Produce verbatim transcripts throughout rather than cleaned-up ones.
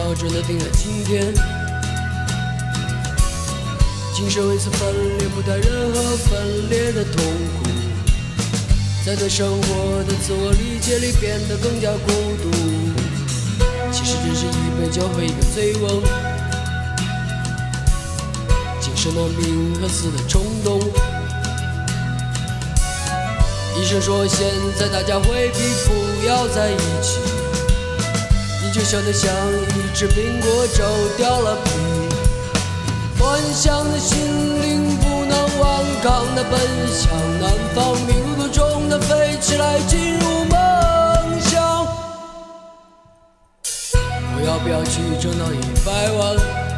标准的定在今天。今生为此分裂，不谈任何分裂的痛苦，在对生活的自我理解里变得更加孤独。其实只是一杯酒和一个醉翁，今生的命和死的冲动。医生说现在大家会皮不要在一起，你就笑得像一只苹果皱掉了皮。幻想的心灵不能顽抗的奔向南方，迷路途中的飞起来进入梦乡。我要不要去挣到一百万，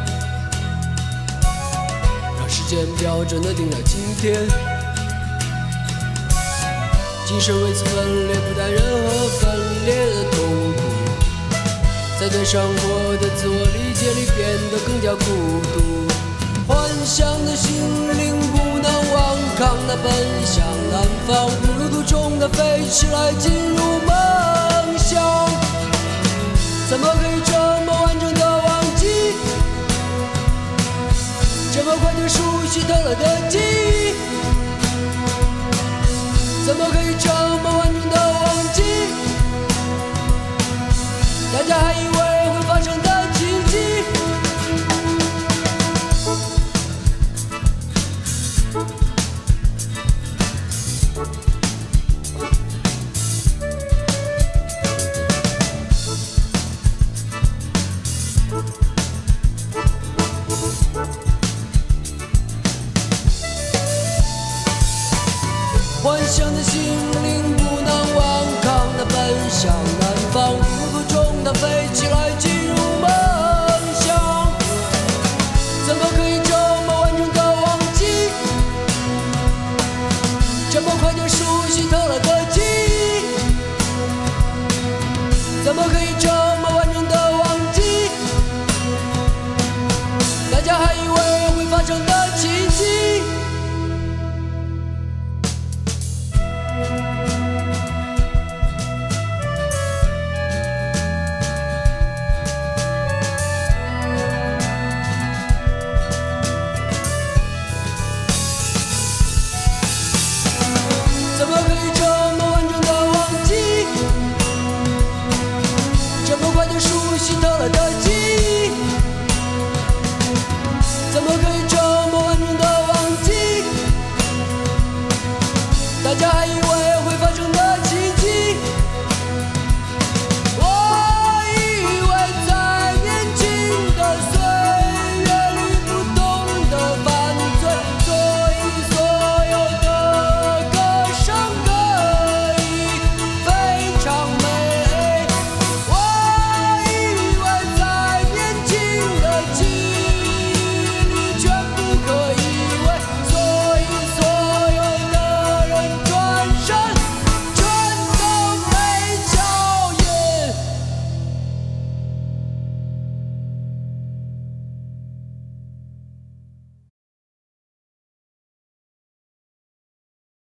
让时间标准的定在今天。今生为此分裂，不谈任何分裂的痛苦，在对生活的自我理解里变得更加孤独。幻想的心灵不能顽抗地奔向南方，迷路途中的飞起来进入梦乡。怎么可以这么完整地忘记，这么快就熟悉透了的记